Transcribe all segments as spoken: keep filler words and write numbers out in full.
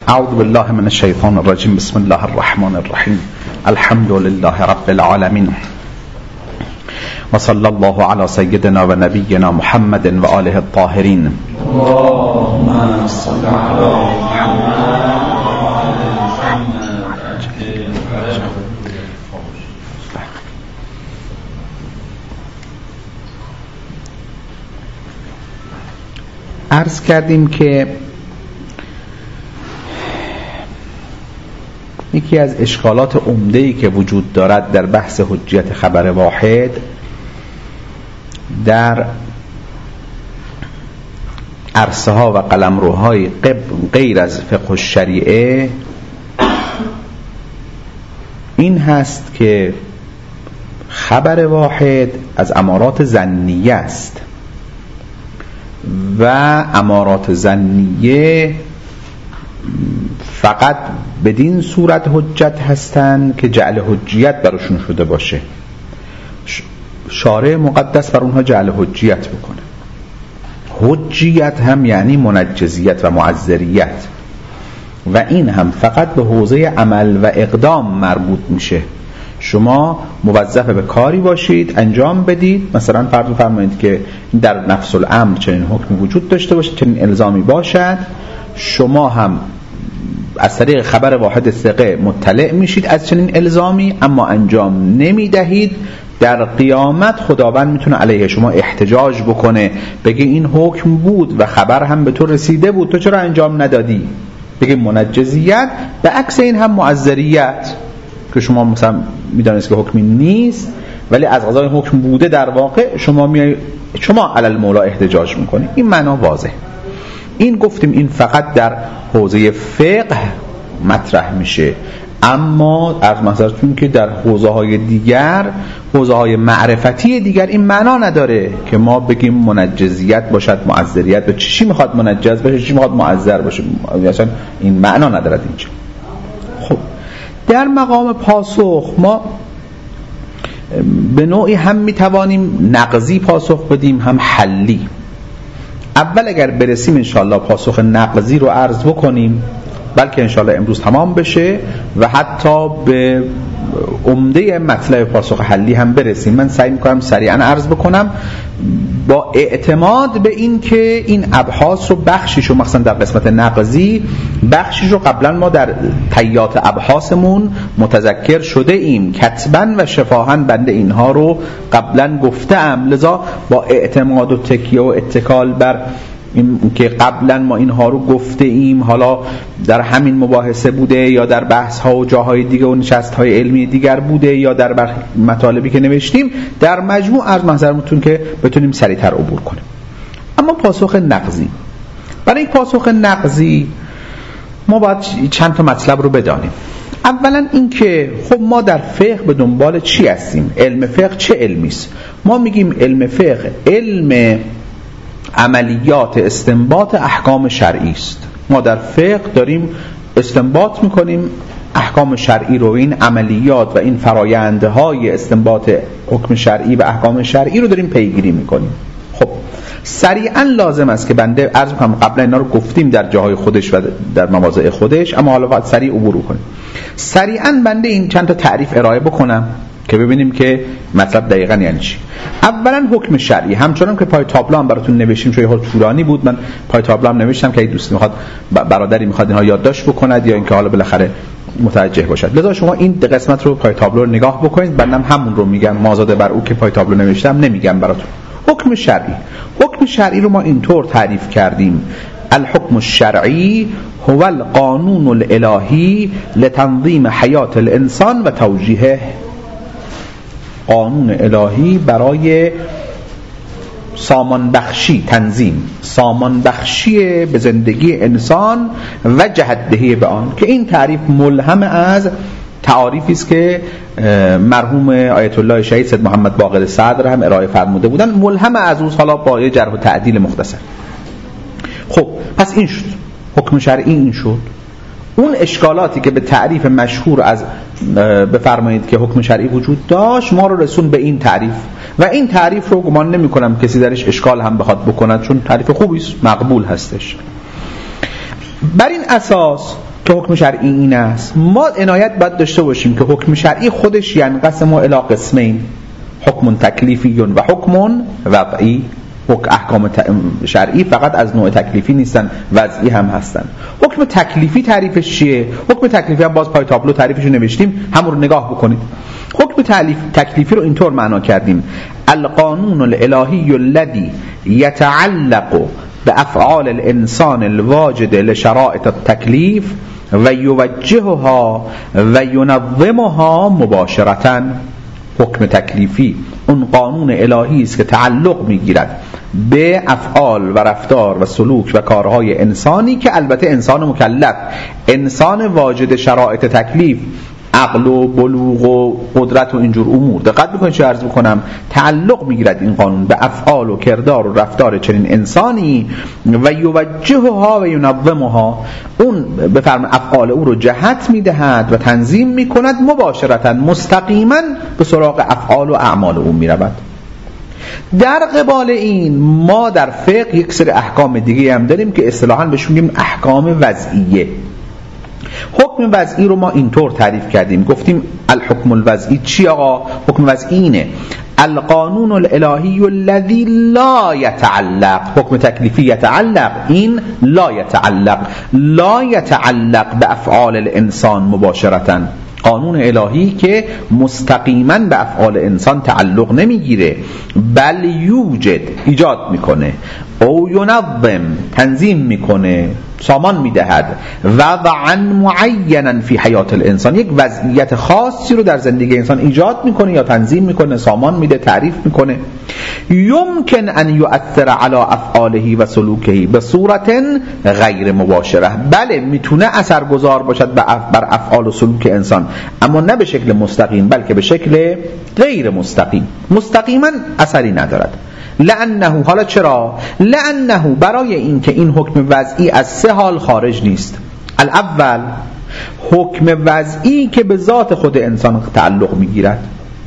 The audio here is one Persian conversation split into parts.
اعوذ بالله من الشیطان الرجیم. بسم الله الرحمن الرحیم. الحمد لله رب العالمین و صلی الله علی سیدنا و نبینا محمد و آله الطاهرین. اللهم صل علی محمد. عرض کردیم که یکی از اشکالات عمده‌ای که وجود دارد در بحث حجیت خبر واحد در عرصه ها و قلمروهای غیر از فقه الشریعه این هست که خبر واحد از امارات ظنیه است و امارات ظنیه فقط بدین صورت حجت هستند که جعل حجیت براشون شده باشه، شارع مقدس بر اونها جعل حجیت بکنه. حجیت هم یعنی منجزیت و معذریت و این هم فقط به حوزه عمل و اقدام مربوط میشه. شما موظف به کاری باشید انجام بدید، مثلا فرض فرمایید که در نفس الامر چنین حکمی وجود داشته باشه، چنین الزامی باشد، شما هم از طریق خبر واحد ثقه مطلع میشید از چنین الزامی اما انجام نمیدهید. در قیامت خداوند میتونه علیه شما احتجاج بکنه، بگه این حکم بود و خبر هم به تو رسیده بود، تو چرا انجام ندادی؟ بگه منجزیت. به عکس این هم معذریت که شما مثلا میدانید که حکمی نیست ولی از قضای حکم بوده، در واقع شما می شما علی المولا احتجاج میکنید. این معنا واضح. این گفتیم این فقط در حوزه فقه مطرح میشه، اما از مثلا که در حوزه های دیگر، حوزه های معرفتی دیگر این معنا نداره که ما بگیم منجزیت باشد معذریت. به چی میخواد منجز باشه، چی میخواد معذر باشه، اصلا این معنا ندارد اینجا. خب در مقام پاسخ ما به نوعی هم میتوانیم نقضی پاسخ بدیم هم حلی. اول اگر برسیم انشاءالله پاسخ نقضی رو عرض بکنیم، بلکه انشاءالله امروز تمام بشه و حتی به عمده مطلب پاسخ حلی هم برسیم. من سعی میکنم سریعا عرض بکنم با اعتماد به این که این ابحاث رو بخشیش رو مثلا در قسمت نقضی بخشیش رو قبلا ما در طیات ابحاثمون متذکر شده ایم، کتبا و شفاهن بنده اینها رو قبلا گفتم، لذا با اعتماد و تکیه و اتکال بر این که قبلا ما اینها رو گفته ایم، حالا در همین مباحثه بوده یا در بحث ها و جاهای دیگه و نشست های علمی دیگر بوده یا در مطالبی که نوشتیم، در مجموع از محضرمتون که بتونیم سریعتر عبور کنیم. اما پاسخ نقضی، برای پاسخ نقضی ما باید چند تا مطلب رو بدانیم. اولا این که خب ما در فقه به دنبال چی هستیم؟ علم فقه چه علمی است؟ ما میگیم علم فقه علم عملیات استنباط احکام شرعی است. ما در فقه داریم استنباط میکنیم احکام شرعی رو، این عملیات و این فرایندهای استنباط حکم شرعی و احکام شرعی رو داریم پیگیری میکنیم. خب سریعا لازم است که بنده عرض کنم، قبلا اینا رو گفتیم در جاهای خودش و در مواضع خودش، اما حالا باید سریع عبور کنیم. سریعا بنده این چند تا تعریف ارائه بکنم که ببینیم که مطلب دقیقاً یعنی چی. اولا حکم شرعی، همچنان که پای تابلو هم براتون نوشتیم، چون یه طولانی بود، من پای تابلو هم نوشتم که اگه دوستی میخواد، برادری میخواد اینها یادداشت بکند یا اینکه حالا بالاخره متوجه باشد، لذا شما این قسمت رو پای تابلو رو نگاه بکنید. بنم همون رو میگم، مازاده بر او که پای تابلو نوشتم نمیگم براتون. حکم شرعی، حکم شرعی رو ما اینطور تعریف کردیم: الحکم الشرعی هو القانون الالهی لتنظیم حیات الانسان و توجیهه. قانون الهی برای سامان بخشی، تنظیم، سامان بخشی به زندگی انسان و جهت‌دهی به آن، که این تعریف ملهم از تعاریفی است که مرحوم آیت الله شهید سید محمد باقر صدر هم ارائه فرموده بودن، ملهم از اون، حالا با یه جرح و تعدیل مختصر. خب پس این شد حکم شرعی، این شد. اون اشکالاتی که به تعریف مشهور از بفرمایید که حکم شرعی وجود داشت ما رو رسون به این تعریف، و این تعریف رو گمان نمی کنم کسی درش اشکال هم بخواد بکند، چون تعریف خوبی است، مقبول هستش. بر این اساس که حکم شرعی این است. ما عنایت باید داشته باشیم که حکم شرعی خودش ینقسم الی قسمین، حکم تکلیفی و حکم وضعی. حکم احکام شرعی فقط از نوع تکلیفی نیستن، وضعی هم هستن. حکم تکلیفی تعریفش چیه؟ حکم تکلیفی هم باز پای تابلو تعریفش رو نوشتیم، همون رو نگاه بکنید. حکم تکلیفی رو اینطور معنا کردیم: القانون الالهی الذی یتعلق بافعال الانسان الواجد لشرائط التکلیف و یوجهها و ینظمها مباشرةً. حکم تکلیفی اون قانون الهی است که تعلق میگیرد به افعال و رفتار و سلوک و کارهای انسانی که البته انسان مکلف، انسان واجد شرایط تکلیف، عقل و بلوغ و قدرت و اینجور امور. دقت بکنید چه عرض بکنم، تعلق میگیرد این قانون به افعال و کردار و رفتار چنین انسانی و یوجهها و ینظمها، اون به فرم افعال او رو جهت میدهد و تنظیم میکند، مباشرتا مستقیما به سراغ افعال و اعمال او میرود. در قبال این ما در فقه یک سری احکام دیگه هم داریم که اصطلاحاً بهش میگیم احکام وضعیه. حکم وضعی رو ما اینطور تعریف کردیم، گفتیم الحکم الوضعی چی آقا؟ حکم وضعی اینه: القانون الالهی الذی لا یتعلق. حکم تکلیفی یتعلق، این لا یتعلق، لا یتعلق به افعال الانسان مباشرةً. قانون الهی که مستقیما به افعال انسان تعلق نمیگیره، بل یوجد ایجاد میکنه، او ینظم تنظیم میکنه، سامان میدهد، وضعا معینا فی حیات الانسان، یک وضعیت خاصی رو در زندگی انسان ایجاد میکنه یا تنظیم میکنه، سامان میده، تعریف میکنه. یمکن ان یؤثر علی افعاله و سلوکه به صورت غیر مباشره. بله میتونه اثرگذار باشد بر افعال و سلوک انسان، اما نه به شکل مستقیم بلکه به شکل غیر مستقیم. مستقیما اثری ندارد. لانه، حالا چرا؟ لانه برای این که این حکم وضعی از سه حال خارج نیست. الاول حکم وضعی که به ذات خود انسان تعلق میگیرد.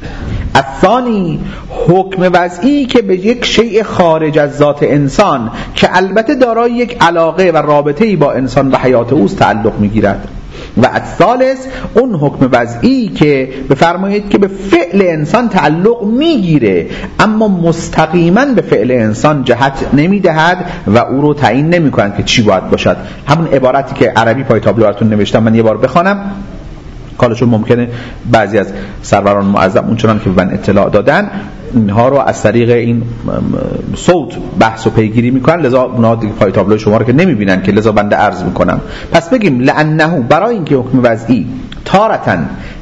الثانی حکم وضعی که به یک شیء خارج از ذات انسان که البته دارای یک علاقه و رابطه‌ای با انسان و حیات اوست تعلق میگیرد. و الثالث اون حکم وضعی که بفرمایید که به فعل انسان تعلق میگیره اما مستقیما به فعل انسان جهت نمیدهد و او رو تعیین نمیکنه که چی باید باشد. همون عبارتی که عربی پای تابلو براتون نوشتم من یه بار بخوانم، کالشون ممکنه بعضی از سروران معظم اونچنان که من اطلاع دادن اینها رو از طریق این صوت بحث و پیگیری میکنن، لذا اونا دیگه پای تابلو شما رو که نمیبینن که لذا بنده عرض میکنم. پس بگیم لانه، برای اینکه حکم وضعی تارةً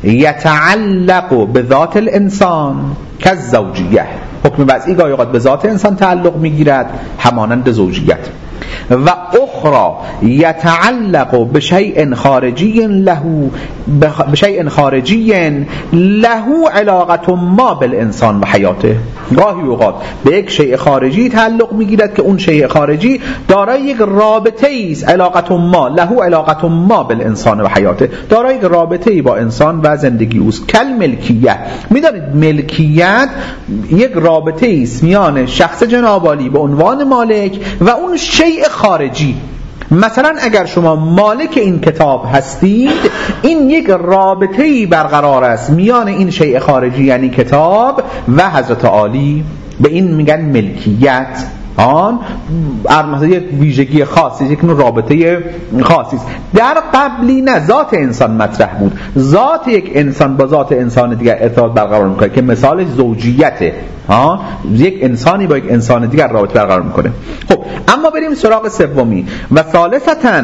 یتعلق به ذات الانسان کالزوجیه، حکم وضعی گاهی اوقات به ذات انسان تعلق میگیرد همانند زوجیت، و اخرى یتعلق بشیء خارجی له بشیء خارجی له علاقه ما بالانسان و حیاته. گاهی اوقات به یک شیء خارجی تعلق میگیرد که اون شیء خارجی دارای یک رابطه است، علاقه ما له علاقه ما بالانسان و حیاته، دارای یک رابطه ای با انسان و زندگی اوست. کل ملکیت، میدانید ملکیت یک رابطه است میان شخص جناب عالی به عنوان مالک و اون شیء خارجی. مثلا اگر شما مالک این کتاب هستید، این یک رابطه‌ای برقرار است میان این شیء خارجی یعنی کتاب و حضرت عالی، به این میگن ملکیت. آن مثلا یک ویژگی خاصی، یک نوع رابطه خاصی است. در قبلی نه، ذات انسان مطرح بود، ذات یک انسان با ذات انسان دیگر ارتباط برقرار میکنه که مثالش زوجیته. ها، یک انسانی با یک انسان دیگر رابطه برقرار میکنه. خب اما بریم سراغ سومی. و ثالثاً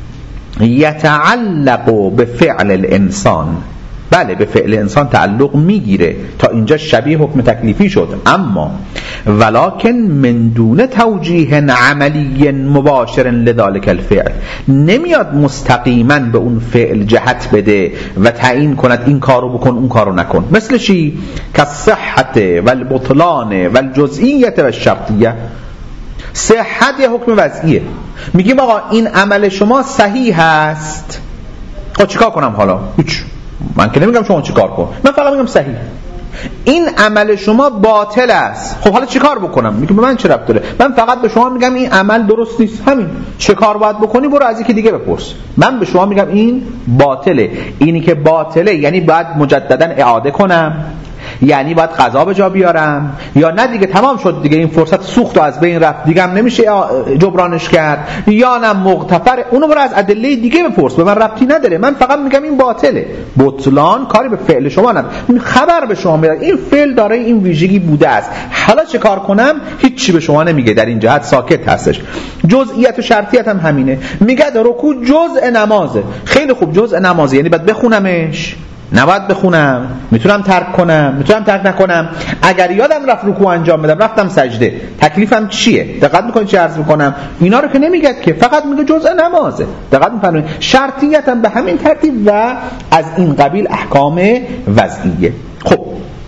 یتعلق به فعل الانسان. بله به فعل انسان تعلق میگیره، تا اینجا شبیه حکم تکلیفی شد، اما ولکن من دون توجیه عملی مباشر لذلك الفعل، نمیاد مستقیما به اون فعل جهت بده و تعیین کند این کارو بکن اون کارو نکن. مثل چی؟ کالصحت والبطلان والجزئیه والشرطیه. صحت یه حکم وضعیه، میگیم آقا این عمل شما صحیح هست، خب چیکار کنم حالا؟ هیچ، من که نمیگم شما چیکار کن، من فقط میگم صحیح. این عمل شما باطل است. خب حالا چیکار بکنم؟ میگه به من چه ربط داره؟ من فقط به شما میگم این عمل درست نیست، همین. چه کار باید بکنی؟ برو از یکی دیگه بپرس. من به شما میگم این باطله. اینی که باطله یعنی باید مجددا اعاده کنم، یعنی باید قضا به جا بیارم، یا نه دیگه تمام شد دیگه، این فرصت سوخت و از بین رفت دیگه هم نمیشه جبرانش کرد، یا نه مغتفر. اونو برو از ادله دیگه بپرس، به من ربطی نداره. من فقط میگم این باطله. بطلان کاری به فعل شما نداره، خبر به شما میده این فعل داره این ویژگی بوده است. حالا چه کار کنم؟ هیچی به شما نمیگه، در این جهت ساکت هستش. جزئیات و شرطیت هم همینه. میگه رکوع جزء نمازه. خیلی خوب، جزء نمازه یعنی باید بخونمش؟ نباید بخونم؟ میتونم ترک کنم؟ میتونم ترک نکنم؟ اگر یادم رفت رکوع انجام بدم، رفتم سجده، تکلیفم چیه؟ دقت میکنید چه عرض میکنم؟ اینا رو که نمیگه که، فقط میگه جزء نمازه. دقت میفرمایید؟ شرطیت هم به همین ترتیب و از این قبیل احکام وضعیه. خب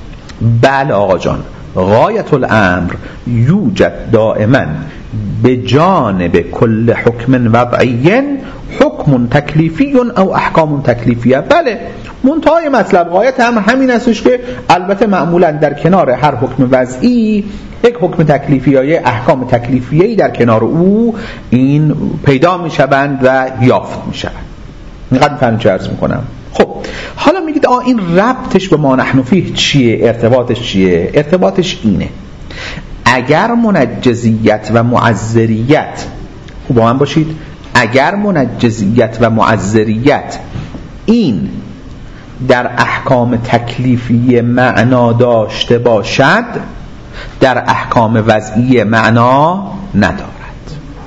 بله آقا جان، غایت الامر یوجد دائما به جانب کل حکم وضعی حکم تکلیفی او احکام تکلیفیه. بله، منتهای مطلب غایت هم همین استش که البته معمولا در کنار هر حکم وضعی یک حکم تکلیفی یا یک احکام تکلیفیه‌ای در کنار او این پیدا میشوند و یافت میشوند. اینقدر فهم چه عرض میکنم. خب حالا میگید آه این ربطش به ما نحن فیه چیه؟ ارتباطش چیه؟ ارتباطش اینه: اگر منجزیت و معذریت، خوب با من باشید، اگر منجزیت و معذریت این در احکام تکلیفی معنا داشته باشد، در احکام وضعی معنا ندارد،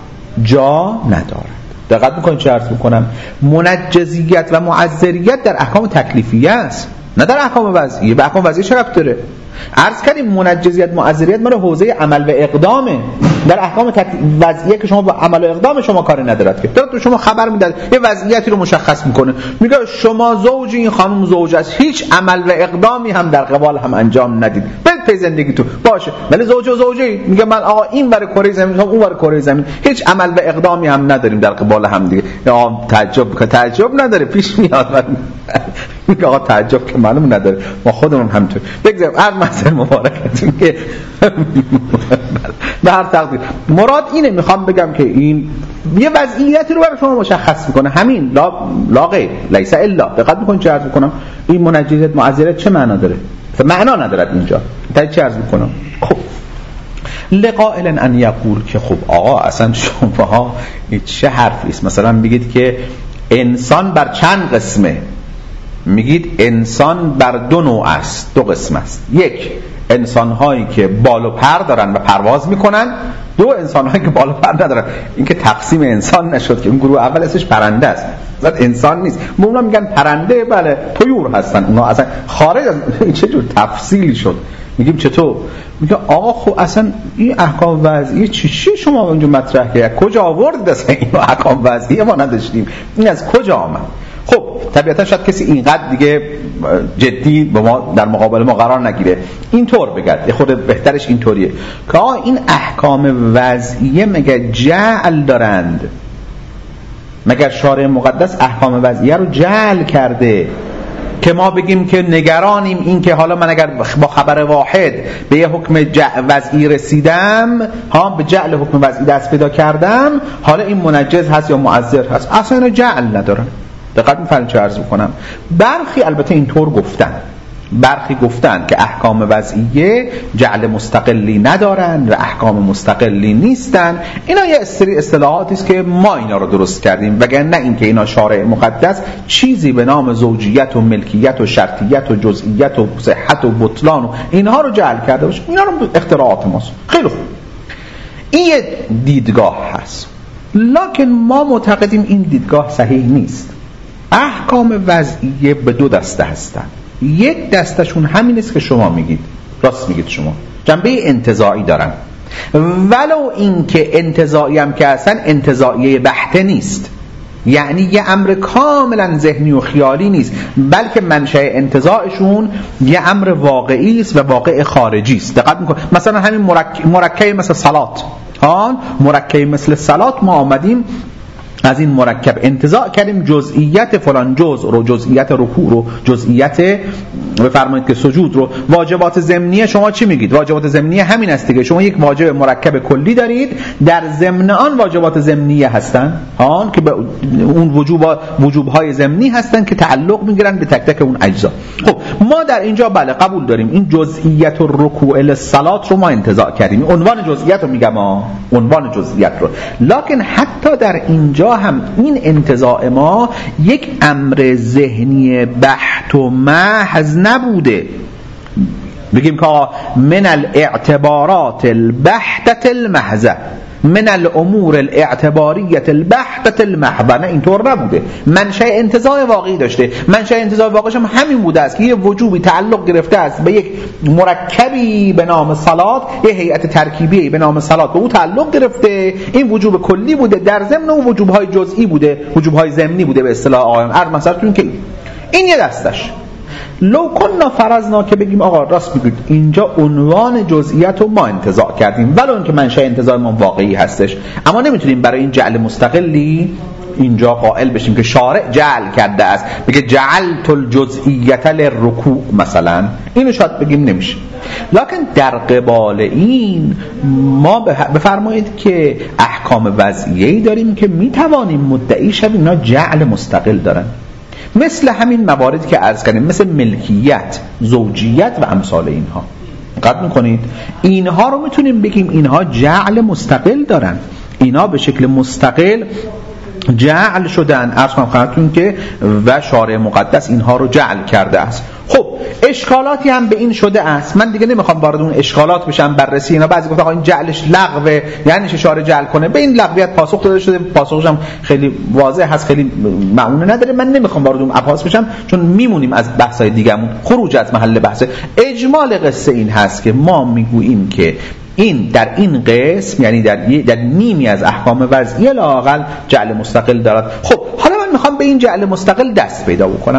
جا ندارد. دقت میکنید چه عرض میکنم؟ منجزیت و معذریت در احکام تکلیفی است، نه در احکام وضعی. به احکام وضعی چه ربط داره؟ عرض کردیم منجزیت معذریت مال حوزه عمل و اقدامه. در احکام وضعیه که شما با عمل و اقدام شما کاری ندارد که، تو شما خبر میداد یه وضعیتی رو مشخص میکنه، میگه شما زوج این خانم زوج است، هیچ عمل و اقدامی هم در قبال هم انجام ندید، برید پی زندگیتون باشه. ولی زوج و زوجه میگه من آقا این بر کره زمین، اون بر کره زمین، هیچ عمل و اقدامی هم نداریم در قبال هم دیگه. آقا تعجب که تعجب نداره، پیش میاد میگه آقا تعجب که معلوم نداره، ما خودمون همینطور. بگذاریم هر مسئله مبارکتون که به هر تقدیر مراد اینه، میخوام بگم که این یه وضعیتی رو برای شما مشخص میکنه، همین، لا لا غیر، لیس الا. دقت میکنید چه عرض میکنم؟ این منجزیت معذریت چه معنا داره؟ معنا ندارد اینجا. تا چه عرض میکنم؟ خب لقائل ان یقول که خب آقا اصلا شما چه حرفی است؟ مثلا میگید که انسان بر چند قسمه؟ میگید انسان بر دو نوع است، دو قسم است. یک، انسان هایی که بال و پر دارن و پرواز میکنن. دو، انسان هایی که بال و پر ندارن. این که تقسیم انسان نشد که اون گروه اول اسمش پرنده است، ذات انسان نیست. اونا میگن پرنده، بله طیور هستن اونا، اصلا خارج از چه جور تفصیلی شد. میگیم چطور؟ میگه آقا خب اصلا این احکام وضعی چی چی شما اونجا مطرح کردید؟ کجا آوردید اصلا این احکام وضعی ما نداشتیم؟ این از کجا آمد؟ خب طبیعتا شاید کسی اینقدر دیگه جدی با ما در مقابل ما قرار نگیره، اینطور بگه، خود بهترش اینطوریه که آقا این احکام وضعیه مگه جعل دارند؟ مگر شارع مقدس احکام وضعیه رو جعل کرده که ما بگیم که نگرانیم این که حالا من اگر با خبر واحد به یه حکم وضعی رسیدم، ها به جعل حکم وضعی دست پیدا کردم، حالا این منجز هست یا معذر هست؟ اصلا اینا جعل ندارن. دقت می‌فرمایید چه عرض می‌کنم؟ برخی البته اینطور گفتن، برخی گفتن که احکام وضعیه جعل مستقلی ندارن و احکام مستقلی نیستن. اینا یه سری اصطلاحاتی است که ما اینا رو درست کردیم، وگرنه اینکه اینا شارع مقدس چیزی به نام زوجیت و ملکیت و شرطیت و جزئیت و صحت و بطلان و اینها رو جعل کرده باشه. اینا رو اختراعات ماست. خیلی خوب، این یه دیدگاه هست، لکن ما معتقدیم این دیدگاه صحیح نیست. احکام وضعیه به دو دسته هستند. یک دستشون همین است که شما میگید، راست میگید شما، جنبه انتزاعی دارن، ولو این که انتزاعی هم که اصلا انتزاعیه بحته نیست، یعنی یه امر کاملا ذهنی و خیالی نیست، بلکه منشأ انتزاعشون یه امر واقعی است و واقع خارجی است. دقت میکنید مثلا همین مرکب مرکب مثل صلات، ها مرکب مثل صلات ما آمدیم از این مرکب انتزاع کردیم جزئیت فلان جزء رو، جزئیت رکوع رو، جزئیت بفرمایید که سجود رو واجبات ضمنیه شما چی میگید؟ واجبات ضمنیه همین است دیگه، شما یک واجب مرکب کلی دارید، در ضمن آن واجبات ضمنیه هستن آن که به اون وجوب وجوب‌های ضمنی هستن که تعلق میگیرن به تک تک اون اجزا. خب ما در اینجا بله قبول داریم این جزئیت الرکوع للصلات رو ما انتزاع کردیم، عنوان جزئیت رو میگم ها، عنوان جزئیت رو، لکن حتی در اینجا هم این انتزاع ما یک امر ذهنی بحت و محض نبوده. بگیم که من الاعتبارات البحتة المحضة، من الامور الاعتباریة البحتة المحضة، نه اینطور نبوده، منشأ انتزاع واقعی داشته. منشأ انتزاع واقعیش هم همین بوده است که یه وجوبی تعلق گرفته است به یک مرکبی به نام صلات، یه هیئت ترکیبی به نام صلات به او تعلق گرفته، این وجوب کلی بوده، در ضمن اون وجوب‌های جزئی بوده، وجوب‌های ضمنی بوده به اصطلاح آقایان. عرض مثلا که این یه دستش. لو کنا فرضنا که بگیم آقا راست میگید اینجا عنوان جزئیات رو ما انتزاع کردیم ولو اینکه منشأ انتزاع ما واقعی هستش، اما نمیتونیم برای این جعل مستقلی اینجا قائل بشیم که شارع جعل کرده است، بگه جعلت الجزئیة للرکوع مثلا، اینو شاید بگیم نمیشه. لکن در قبال این ما بفرمایید که احکام وضعیه‌ای داریم که میتوانیم مدعی شویم اینا جعل مستقل دارن، مثل همین مواردی که عرض کردیم، مثل ملکیت، زوجیت و امثال اینها. دقت میکنید اینها رو میتونیم بگیم اینها جعل مستقل دارن، اینا به شکل مستقل جعل شدن. عرض کنم خدمتتون که و شارع مقدس اینها رو جعل کرده است. خب اشکالاتی هم به این شده است، من دیگه نمیخوام وارد اون اشکالات بشم بررسی اینا. بعضی گفتن آقا این جعلش لغوه، یعنی چه شارع جعل کنه؟ به این لغویت پاسخ داده شده، پاسخش هم خیلی واضح هست، خیلی معونه نداره، من نمیخوام وارد اون ابحاث بشم چون میمونیم از بحث‌های دیگه‌مون، خروج از محل بحثه. اجمال قصه این هست که ما میگوییم که این در این قسم، یعنی در در نیمی از احکام وضعیه لااقل جعل مستقل دارد. خب حالا من میخوام به این جعل مستقل دست پیدا بکنم.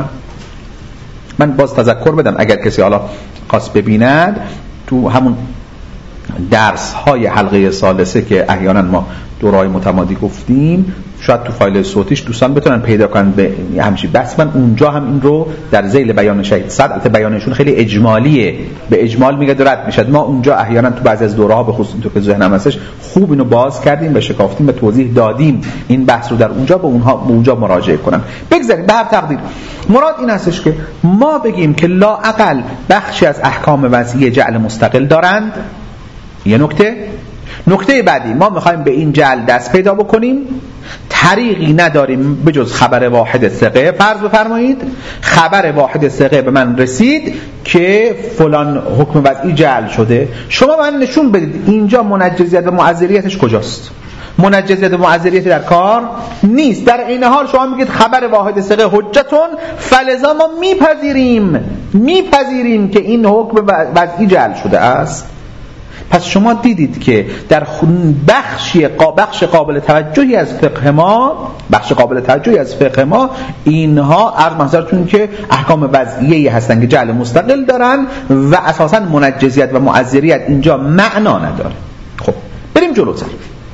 من باز تذکر بدم اگر کسی حالا خواست ببیند، تو همون درس های حلقه ثالثه که احیانا ما دورای متمادی گفتیم، شاید تو فایل صوتیش دوستان بتونن پیدا کنن به همچین بحث، من اونجا هم این رو در ذیل بیان شهید صد بیانشون خیلی اجمالیه، به اجمال میگه رد میشد. ما اونجا احیانا تو بعضی از دوره‌ها به خصوص تو که ذهنم هستش خوب اینو باز کردیم و شکافتیم و توضیح دادیم این بحث رو در اونجا به اونها به اونجا مراجعه کنن. بگذاریم به هر تقدیر مراد این هستش که ما بگیم که لااقل بخشی از احکام وضعیه جعل مستقل دارند. یه نکته نکته بعدی، ما میخوایم به این جعل دست پیدا بکنیم، طریقی نداریم بجز خبر واحد ثقه. فرض بفرمایید خبر واحد ثقه به من رسید که فلان حکم وضعی جعل شده، شما من نشون بدید اینجا منجزیت و معذریتش کجاست. منجزیت و معذریت در کار نیست، در این حال شما میگید خبر واحد ثقه حجتون، فلذا ما میپذیریم میپذیریم که این حکم وضعی جعل شده است. پس شما دیدید که در بخشی بخش قابل توجهی از فقه ما بخش قابل توجهی از فقه ما اینها عرض منظرتون که احکام وضعیه‌ای هستن که جعل مستقل دارن و اساساً منجزیت و معذریت اینجا معنا نداره. خب بریم جلوتر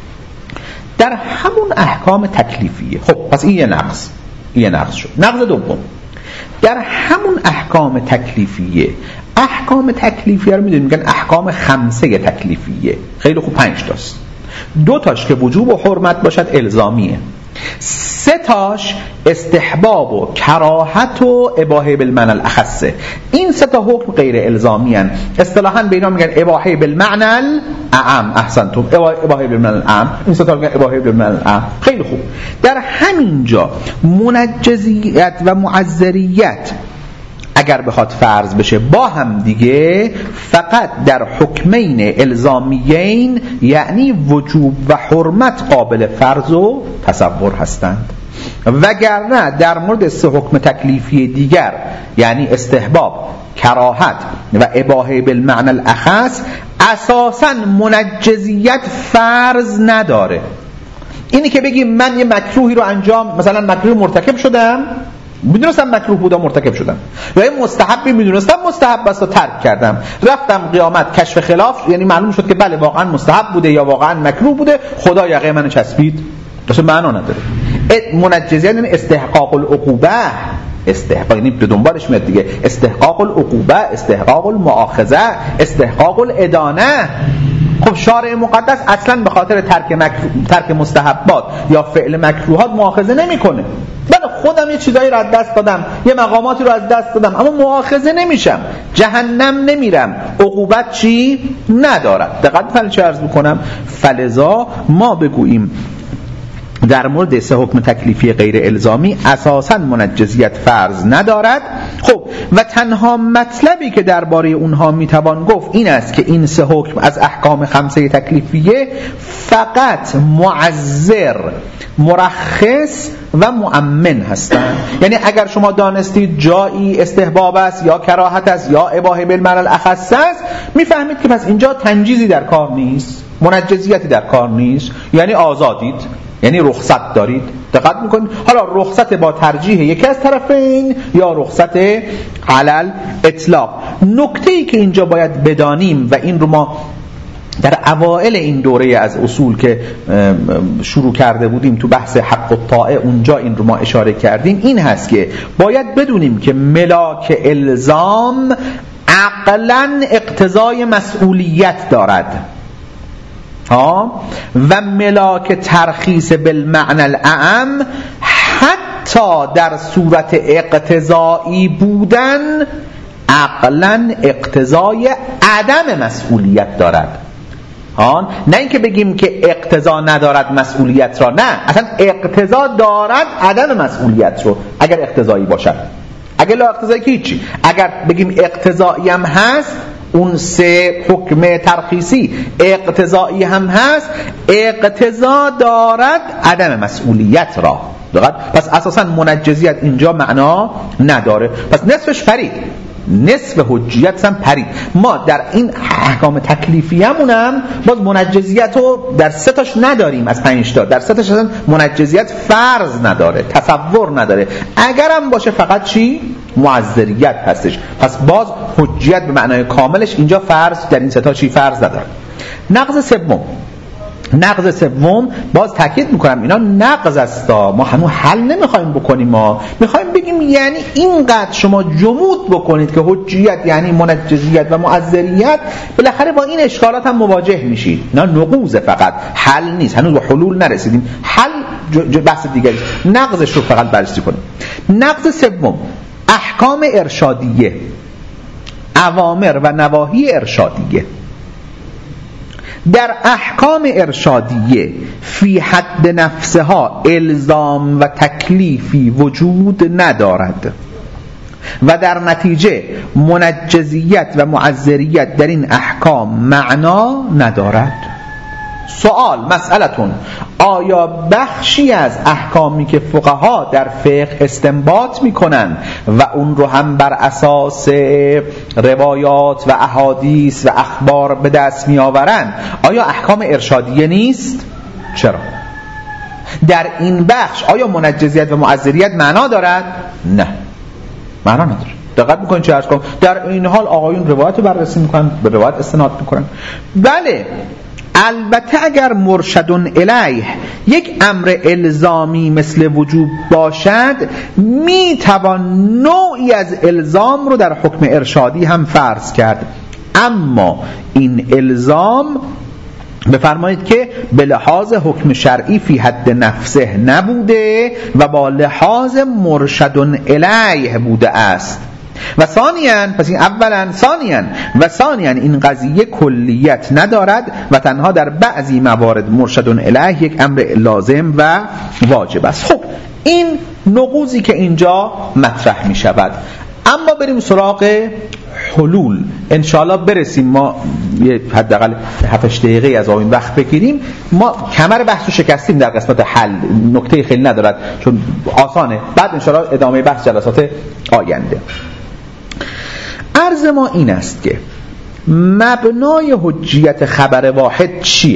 در همون احکام تکلیفیه. خب پس این یه نقص این یه نقص شد. نقص دوم، در همون احکام تکلیفیه، احکام تکلیفیه رو میدونیم میگن احکام خمسه تکلیفیه، خیلی خوب پنج تاست، دو تاش که وجوب و حرمت باشد الزامیه، سه تاش استحباب و کراهت و اباحه بالمعنی الاخصه. این سه تا حکم غیر الزامی ان، اصطلاحاً به اینا میگن اباحه بالمعنی الاعم. احسنتم، اباحه بالمعنی الاعم، این سه تا میگن اباحه بالمعنی الاعم. خیلی خوب، در همین جا منجزیت و معذریت اگر بخواد فرض بشه با هم دیگه فقط در حکمین الزامیین، یعنی وجوب و حرمت، قابل فرض و تصور هستند، وگرنه در مورد سه حکم تکلیفی دیگر یعنی استحباب، کراهت و اباحه بالمعنی الاخص اساساً منجزیت فرض نداره. اینی که بگیم من یه مکروهی رو انجام، مثلا مکروه مرتکب شدم، میدونستم مکروه بوده مرتکب شدم، یا این مستحبی میدونستم مستحب است و ترک کردم، رفتم قیامت کشف خلاف، یعنی معلوم شد که بله واقعا مستحب بوده یا واقعا مکروه بوده، خدا یقه منو چسبید، اصلا معنا نداره. منجزیت یعنی استحقاق العقوبه، استحقاق، یعنی به دنبالش میاد دیگه، استحقاق العقوبه، استحقاق المؤاخذه، استحقاق الادانه. خب شارع مقدس اصلا به خاطر ترک مکروه، ترک مستحبات یا فعل مکروهات مؤاخذه نمیکنه. بله خودم یه چیزایی رو از دست دادم، یه مقاماتی رو از دست دادم، اما مؤاخذه نمیشم، جهنم نمیرم، عقوبت چی ندارد. دقت فرمایید چه عرض میکنم. فلذا ما بگوییم در مورد سه حکم تکلیفی غیر الزامی اساساً منجزیت فرض ندارد. خب و تنها مطلبی که درباره اونها میتوان گفت این است که این سه حکم از احکام خمسه تکلیفیه فقط معذر، مرخص و مؤمن هستند. یعنی اگر شما دانستید جایی استحباب است یا کراهت است یا اباحه بالمعنی الاخص است، میفهمید که پس اینجا تنجیزی در کار نیست، منجزیتی در کار نیست، یعنی آزادید، یعنی رخصت دارید. دقت میکنید. حالا رخصت با ترجیح یکی از طرفین یا رخصت علل اطلاق. نکته‌ای که اینجا باید بدانیم و این رو ما در اوائل این دوره از اصول که شروع کرده بودیم تو بحث حق الطاعه، اونجا این رو ما اشاره کردیم، این هست که باید بدونیم که ملاک الزام عقلاً اقتضای مسئولیت دارد ها، و ملاک ترخیص بالمعنى الاعم حتی در صورت اقتضایی بودن عقلاً اقتضای عدم مسئولیت دارد. ها، نه اینکه بگیم که اقتضا ندارد مسئولیت را، نه، اصلا اقتضا دارد عدم مسئولیت رو اگر اقتضایی باشد. اگر لا اقتضایی که هیچی. اگر بگیم اقتضایی هم هست، اون سه حکم ترخیصی اقتضایی هم هست، اقتضا دارد عدم مسئولیت را. پس اساسا منجزیت اینجا معنا نداره. پس نصفش پرید، نصف حجیت هم پرید. ما در این احکام تکلیفی همونم باز منجزیت رو در سه تاش نداریم از پنج تا، در سه تاش اصلا منجزیت فرض نداره، تصور نداره. اگرم باشه فقط چی؟ معذریت هستش. پس باز حجیت به معنای کاملش اینجا فرض در این سه تا چی فرض نداره. نقض سوم، نقض سوم باز تاکید میکنم اینا نقض است، ما هنوز حل نمیخوایم بکنیم، ما میخوایم بگیم یعنی اینقدر شما جمود بکنید که حجیت یعنی منجزیت و معذریت، بالاخره با این اشکالات هم مواجه میشید. نه نقوض، فقط حل نیست، هنوز به حلول نرسیدیم، حل بحث دیگری. نقضش رو فقط بررسی کنیم. نقض سوم احکام ارشادیه، اوامر و نواهی ارشادیه. در احکام ارشادیه فی حد نفسها الزام و تکلیفی وجود ندارد و در نتیجه منجزیت و معذریت در این احکام معنا ندارد. سوال، مسئلتون، آیا بخشی از احکامی که فقها در فقه استنباط میکنن و اون رو هم بر اساس روایات و احادیث و اخبار به دست میآورن، آیا احکام ارشادیه نیست؟ چرا؟ در این بخش آیا منجزیت و معذریت معنا دارد؟ نه، معنا نداره. دقت میکنید چه عرض کنم؟ در این حال آقایون روایت رو بررسی میکنن، به روایت استناد میکنن. بله، البته اگر مرشدون الیه یک امر الزامی مثل وجوب باشد، میتوان نوعی از الزام رو در حکم ارشادی هم فرض کرد، اما این الزام بفرمایید که به لحاظ حکم شرعی فی حد نفسه نبوده و با لحاظ مرشدون الیه بوده است. و ثانیاً، پس این اولاً، ثانیاً و ثانیاً این قضیه کلیت ندارد و تنها در بعضی موارد مرشدون الیه یک امر لازم و واجب است. خب این نقوضی که اینجا مطرح می شود. اما بریم سراغ حلول. انشاءالله برسیم، ما حداقل هفت دقیقه از این وقت بگیریم. ما کمر بحث رو شکستیم در قسمت حل، نکته خیلی ندارد چون آسانه. بعد انشاءالله ادامه بحث جلسات آینده. عرض ما این است که مبنای حجیت خبر واحد چیه؟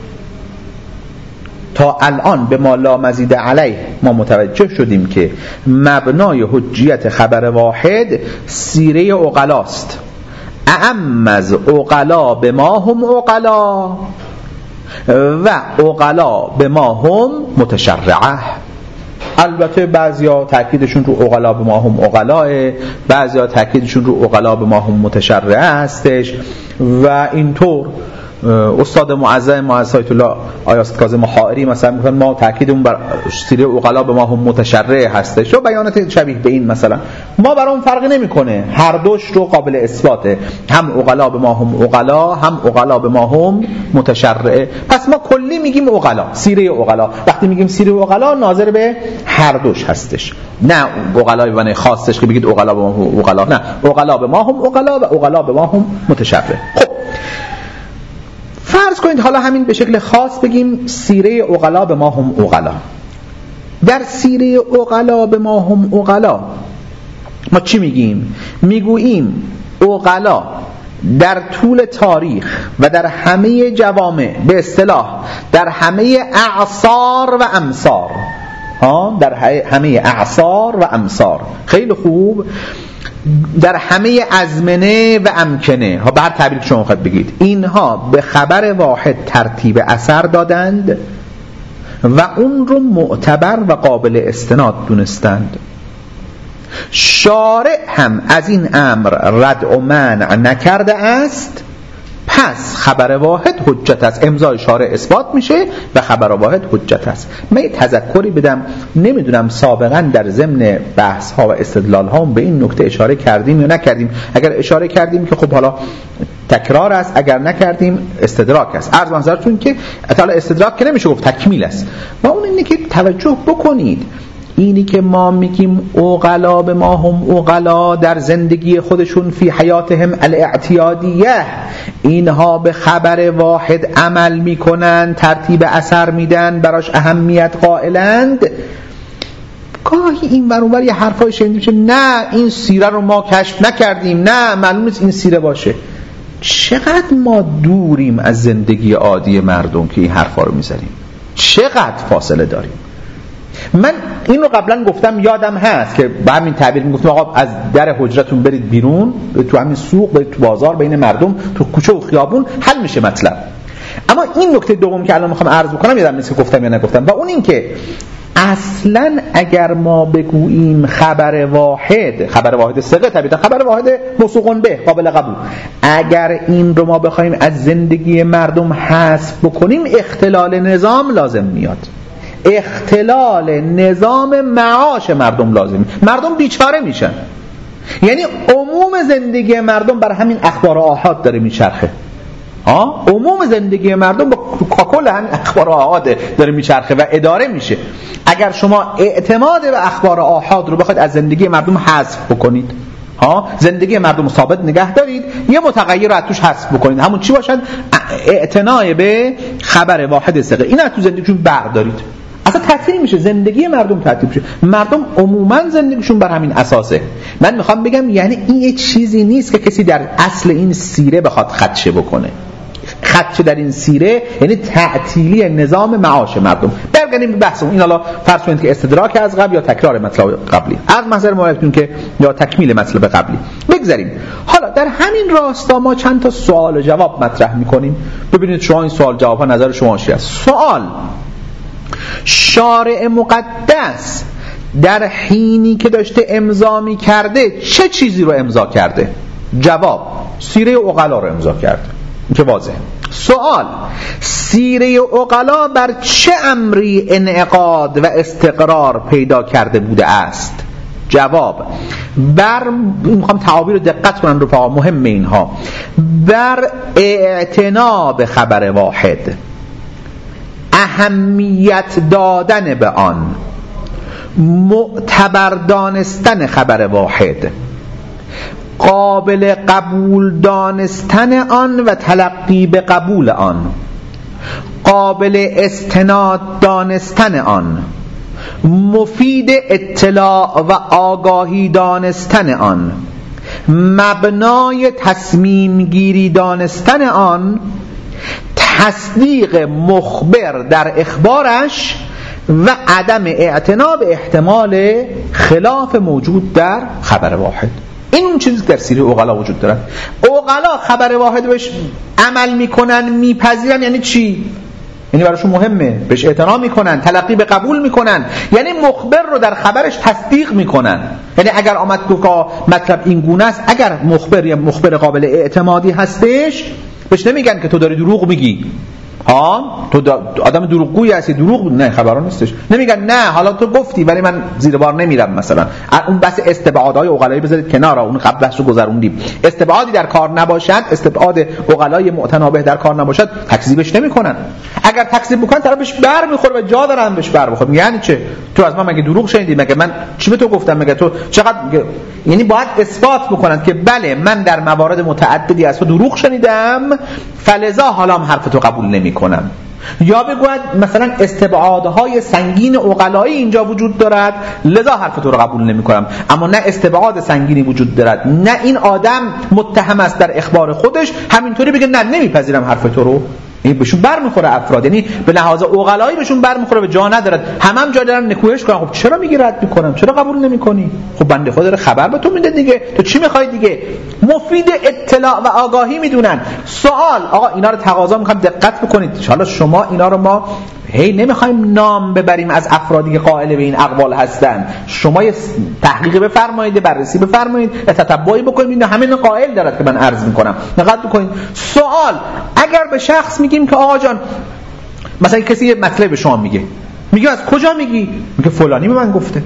تا الان به ما لا مزید علیه ما متوجه شدیم که مبنای حجیت خبر واحد سیره عقلاست. اعم از عقلا به ما هم عقلا و عقلا به ما هم متشرعه. البته بعضیا تاکیدشون رو عقلا به ما هم عقلاه، بعضیا تاکیدشون رو عقلا به ما هم متشرع هستش و اینطور استاد معظم ما از آیت الله آیاست کاظم حائری مثلا میگن ما تاکیدمون بر سیره عقلا به ما هم متشرع هستش و بیانات شبیه به این مثلا ما برام فرقی نمیکنه، هر دوش رو قابل اثباته، هم عقلا به ما هم عقلا هم عقلا به ما هم متشرع. پس ما کلی میگیم عقلا، سیره عقلا. وقتی میگیم سیره عقلا ناظر به هر دوش هستش، نه عقلا به معنی خاصش که بگید عقلا به ما هم عقلا، نه عقلا به ما هم عقلا و عقلا به ما هم متشرع. خب فرض کنید حالا همین به شکل خاص بگیم سیره عقلا به ما هم عقلا. در سیره عقلا به ما هم عقلا ما چی میگیم؟ میگوییم عقلا در طول تاریخ و در همه جوامع، به اصطلاح در همه اعصار و امصار، ها در همه اعصار و امصار، خیلی خوب، در همه ازمنه و امکنه، ها به هر تعبیر که شما خواهد بگید، اینها به خبر واحد ترتیب اثر دادند و اون رو معتبر و قابل استناد دونستند. شارع هم از این امر رد و منع نکرده است، پس خبر واحد حجت است. امضای شارع اثبات میشه و خبر واحد حجت است. من یه تذکری بدم، نمیدونم سابقا در ضمن بحث ها و استدلال ها به این نکته اشاره کردیم یا نکردیم. اگر اشاره کردیم که خب حالا تکرار است، اگر نکردیم استدراک است. عرض منظرتون که اطلاع استدراک که نمیشه گفت، تکمیل است. و اون اینه که توجه بکنید، اینی که ما میگیم عقلا به ما هم عقلا در زندگی خودشون فی حیاتهم الاعتیادیه، اینها به خبر واحد عمل میکنن، ترتیب اثر میدن، براش اهمیت قائلند. گاهی این برونور یه حرفای شنیدیم که نه این سیره رو ما کشف نکردیم، نه معلوم نیست این سیره باشه. چقدر ما دوریم از زندگی عادی مردم که این حرفا رو میزنیم، چقدر فاصله داریم. من این رو قبلا گفتم، یادم هست که به همین تعبیر میگفتم آقا از در حجرتون برید بیرون، تو همین سوق، برید تو بازار، بین مردم، تو کوچه و خیابون، حل میشه مطلب. اما این نکته دوم که الان میخوام عرض بکنم یادم نیست که گفتم یا نگفتم، و اون این که اصلا اگر ما بگوییم خبر واحد، خبر واحد ثقه، طبیعتا خبر واحد موثوق به، قابل قبول، اگر این رو ما بخوایم از زندگی مردم حذف بکنیم اختلال نظام لازم میاد، اختلال نظام معاش مردم لازم، مردم بیچاره میشن. یعنی عموم زندگی مردم بر همین اخبار آحاد داره میچرخه. آه؟ عموم زندگی مردم با کل همین اخبار آحاد داره میچرخه و اداره میشه. اگر شما اعتماد به اخبار آحاد رو بخواید از زندگی مردم حذف بکنید، ها زندگی مردم ثابت نگه دارید، یه متغیر رو از توش حذف بکنید، همون چی باشد؟ اعتناء به خبر واحد ثقه، این رو تو زندگیتون بردارید، اصلا ترتیب میشه، زندگی مردم ترتیب میشه. مردم عموما زندگیشون بر همین اساسه. من میخوام بگم یعنی این یه چیزی نیست که کسی در اصل این سیره بخواد خدشه بکنه. خدشه در این سیره یعنی تعطیلی نظام معاش مردم. برگردیم به بحثمون. این حالا فرض کنید که استدراک از قبل یا تکرار مطلب قبلی، از محضر مراجعتون که یا تکمیل مطلب قبلی. بگذاریم حالا در همین راستا ما چند تا سوال و جواب مطرح میکنیم. ببینید شما این سوال جواب ها نظر شما چیه؟ سوال: شارع مقدس در حینی که داشته امضا می کرده چه چیزی رو امضا کرده؟ جواب: سیره عقلا رو امضا کرده، این که واضحه. سوال: سیره عقلا بر چه امری انعقاد و استقرار پیدا کرده بوده است؟ جواب: بر، میخوام تعابیر رو دقت کنن رفقا، مهم اینها، بر اعتنا به خبر واحد، اهمیت دادن به آن، معتبر دانستن خبر واحد، قابل قبول دانستن آن و تلقی به قبول آن، قابل استناد دانستن آن، مفید اطلاع و آگاهی دانستن آن، مبنای تصمیم گیری دانستن آن، تصدیق مخبر در اخبارش و عدم اعتنا به احتمال خلاف موجود در خبر واحد. این اون چیزی در سیره عقلا وجود دارن. عقلا خبر واحد بهش عمل میکنن، میپذیرن. یعنی چی؟ یعنی براشون مهمه، بهش اعتنا میکنن، تلقی به قبول میکنن، یعنی مخبر رو در خبرش تصدیق میکنن. یعنی اگر آمد گفت مطلب این گونه است، اگر مخبر یا مخبر قابل اعتمادی هستش، بهش نمیگن که تو داری دروغ میگی، ها تو آدم دروغگویی هستی، دروغ نه خبران نیستش. نمیگن نه حالا تو گفتی ولی من زیر بار نمیرم. مثلا اون بحث استبعادهای عقلایی بذارید کنار، اون قبل بحث رو گذروندیم. استبعادی در کار نباشد، استبعاد عقلای معتنابه در کار نباشد، تکذیبش نمیکنن. اگر تکذیب بکنن طرفش بر میخوره و جا دارن بهش بر بخوره. یعنی چه؟ تو از من مگه دروغ شنیدی؟ مگه من چی به تو گفتم؟ مگه تو چقدر مگه... یعنی باید اثبات بکنن که بله من در موارد متعددی از تو دروغ شنیدم، فلذا حالا هم حرف تو قبول نمیکنم. یا بگوید مثلا استبعادهای سنگین عقلایی اینجا وجود دارد، لذا حرف تو رو قبول نمیکنم. اما نه استبعاد سنگینی وجود دارد، نه این آدم متهم است در اخبار خودش، همینطوری بگه نه نمیپذیرم حرف تو رو. این بهشون برمیخوره افراد، یعنی به لحاظ عقلایی بهشون برمیخوره و جا ندارد. همم هم جا دارن نکوهش کنن. خب چرا میگی رد میکنم؟ چرا قبول نمیکنی؟ خب بنده خدا داره خبر به تو میده دیگه، تو چی میخوای دیگه؟ مفید اطلاع و آگاهی میدونن. سوال آقا اینا رو تقاضا میخوام دقت بکنید. حالا شما اینا رو ما هی نمیخوایم نام ببریم از افرادی که قائل به این اقوال هستن. شما یه تحقیق بفرمایید، بررسی بفرمایید، تتبعی بکنید، اینا همین قائل دارد که من عرض میکنم. دقت بکنید. سوال اگر به شخص میگیم که آقا جان مثلا کسی یه مطلب به شما میگه، میگه از کجا میگی؟ میگه فلانی به من گفته.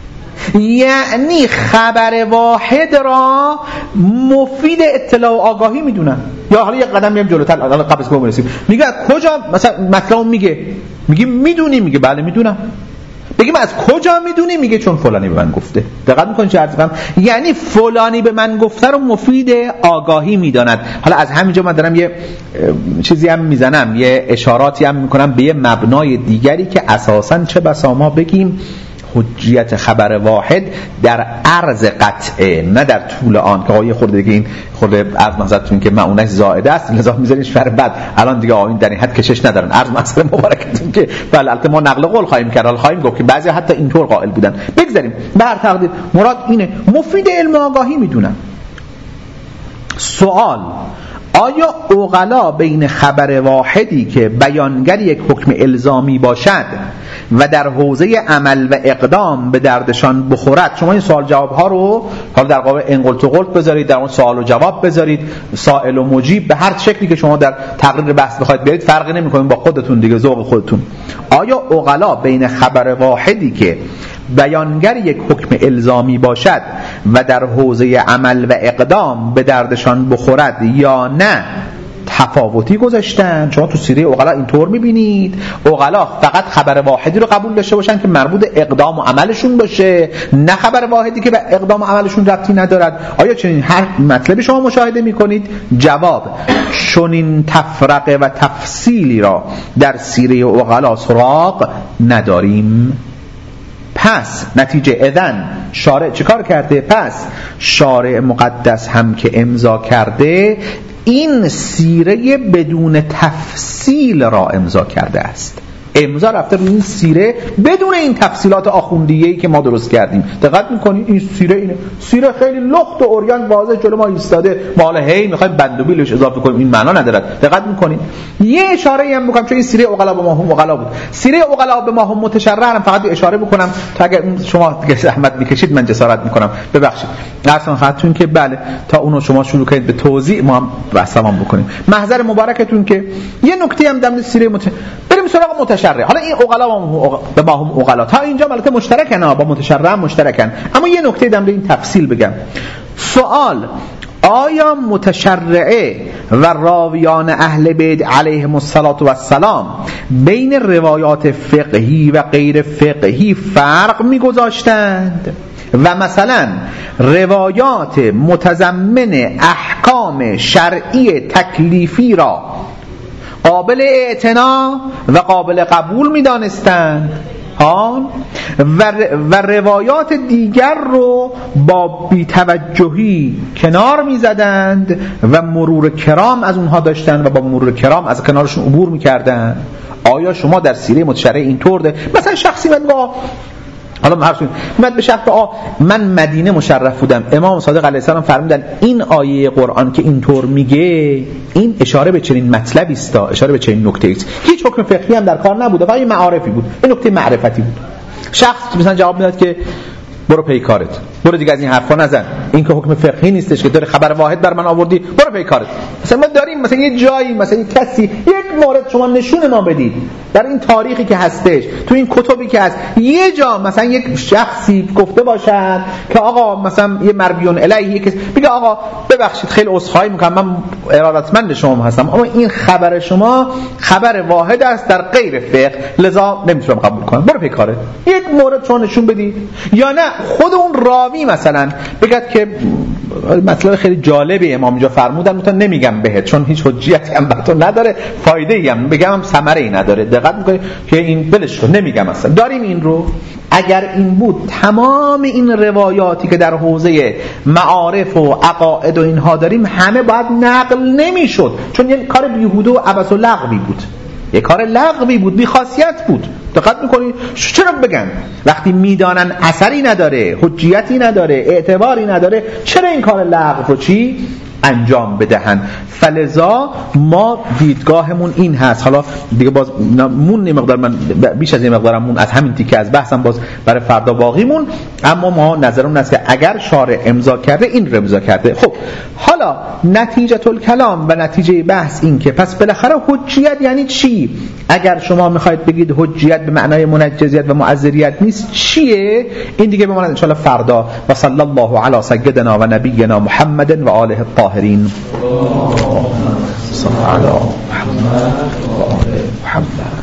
یعنی خبر واحد را مفید اطلاع و آگاهی میدونن. یا حالا یه قدم میام جلوتر، حالا قبل از که برسیم، میگه از کجا مثلا مطلب میگه، میگه میدونی؟ میگه بله میدونم. بگیم از کجا میدونی؟ میگه چون فلانی به من گفته. دقت میکنید چه عرض کنم؟ یعنی فلانی به من گفته رو مفید آگاهی میداند. حالا از همینجا من دارم یه چیزی هم میزنم، یه اشاراتی هم میکنم به یه مبنای دیگری که اساساً چه بسا ما بگیم حجیت خبر واحد در عرض قطعه، نه در طول آن. که آقای خورده دیگه این خورده عرض منظرتون که معونش زائده است، لذا میذارینش فر بعد. الان دیگه آقایون در این حد کشش ندارن. عرض مسئله مبارکتون که بله البته ما نقل قول خواهیم کرد، حال خواهیم گفت که بعضی حتی اینطور قائل بودن. بگذاریم به هر تقدیر مراد اینه مفید علم آگاهی میدونن. سوال آیا عقلا بین خبر واحدی که بیانگر یک حکم الزامی باشد و در حوزه عمل و اقدام به دردشان بخورد، شما این سوال جواب ها رو حالا در قالب انقلت و قلت بذارید، در اون سوال و جواب بذارید، سائل و مجیب، به هر شکلی که شما در تقریر بحث بخواید برید فرقی نمی‌کنه با خودتون دیگه، ذوق خودتون. آیا عقلا بین خبر واحدی که بیانگر یک حکم الزامی باشد و در حوزه عمل و اقدام به دردشان بخورد یا نه تفاوتی گذاشتن؟ شما تو سیره عقلا اینطور میبینید عقلا فقط خبر واحدی رو قبول داشته باشن که مربوط اقدام و عملشون باشه، نه خبر واحدی که به اقدام و عملشون ربطی ندارد. آیا چنین هر مطلب شما مشاهده میکنید؟ جواب چنین تفرقه و تفصیلی را در سیره عقلا سراغ نداریم. پس نتیجه اذن شارع چیکار کرده؟ پس شارع مقدس هم که امضا کرده این سیره بدون تفصیل را امضا کرده است. امضا رفته روی این سیره بدون این تفصیلات آخوندیه‌ای که ما درست کردیم. دقت می‌کنید این سیره اینه، سیره خیلی لخت و عریان واضح جلو ما ایستاده، ما حالا هی می‌خوایم بند و بیلش اضافه کنیم، این معنا ندارد. دقت می‌کنید یه اشاره‌ای هم می‌کنم چون این سیره عقلا به ما هم عقلا بود. سیره عقلا به ما هم متشرع، فقط اشاره بکنم تا اگر شما زحمت می‌کشید من جسارت می‌کنم، ببخشید. اصلا خاطرتون که بله تا اونو شما شروع کنید به توضیح ما هم بحثمون بکنیم. محضر مبارکتون که یه نکته هم در مورد سیره مت... بریم سراغ متشرع. حالا این عقلا به ما هم عقلا تا اینجا البته مشترکن، ها با متشرع مشترکن، اما یه نکته در مورد این تفصیل بگم. سوال آیا متشرعه و راویان اهل بیت علیهم الصلاة و السلام بین روایات فقهی و غیر فقهی فرق می‌گذاشتند و مثلا روایات متضمن احکام شرعی تکلیفی را قابل اعتنا و قابل قبول می‌دانستند ها و, و روایات دیگر رو با بی‌توجهی کنار می‌زدند و مرور کرام از اونها داشتند و با مرور کرام از کنارشون عبور می‌کردند. آیا شما در سیره متشرع اینطور ده؟ مثلا شخصی من با حالا حرف میاد به شرط آ من مدینه مشرف بودم، امام صادق علیه السلام فرمودن این آیه قرآن که اینطور میگه این اشاره به چنین مطلبی است، اشاره به چنین نکته‌ای است. هیچ حکم فقهی هم در کار نبوده، فقط معارفی بود، این نکته معرفتی بود. شخص مثلا جواب میداد که برو پی کارت، برو دیگه از این حرفا نزن، این که حکم فقهی نیستش که داره خبر واحد بر من آوردی، برو پی کارت. مثلا ما داریم مثلا یه جایی مثلا یه کسی یک مورد شما نشون ما بدید در این تاریخی که هستش، تو این کتبی که هست، یه جا مثلا یک شخصی گفته باشد که آقا مثلا یه مربیون الیه کسی بگه آقا ببخشید خیلی عذرخواهی میکنم من ارادتمند شما هستم اما این خبر شما خبر واحد است در غیر فقه لذا نمیتونم قبول کنم، برو پی کارت. یک مورد شما نشون بدید. یا نه خود اون راوی مثلا بگد که مطلب خیلی جالبی امام اینجا فرمودن مثلا نمیگم بهت چون هیچ حجیتی هم براتون نداره، فایده ای هم بگم هم ثمره ای نداره، دقت میکنید که این بلش کن نمیگم اصلا. داریم این رو. اگر این بود تمام این روایاتی که در حوزه معارف و عقاید و اینها داریم همه باید نقل نمیشد، چون یه کار بیهوده و عبث و لغوی بود، یه کار لغوی بود، بی خاصیت بود. دقت میکنید چرا بگن وقتی میدانن اثری نداره، حجیتی نداره، اعتباری نداره، چرا این کار لغو رو چی انجام بدهن؟ فلذا ما دیدگاهمون این هست. حالا دیگه باز مون مقدار من بیش از این مقدارمون از همین تیکه از بحثم باز برای فردا باقیمون، اما ما نظرمون است که اگر شارع امضا کرده این رو امضا کرده. خب حالا نتیجه الکلام و نتیجه بحث این که پس بالاخره حجیت یعنی چی؟ اگر شما میخواید بگید حجیت به معنای منجزیت و معذریت نیست چیه؟ این دیگه بماند ان شاء الله فردا. و صلی الله علی سیدنا و نبینا محمد و آله الطاهرین. صلی علی محمد و آله محمد.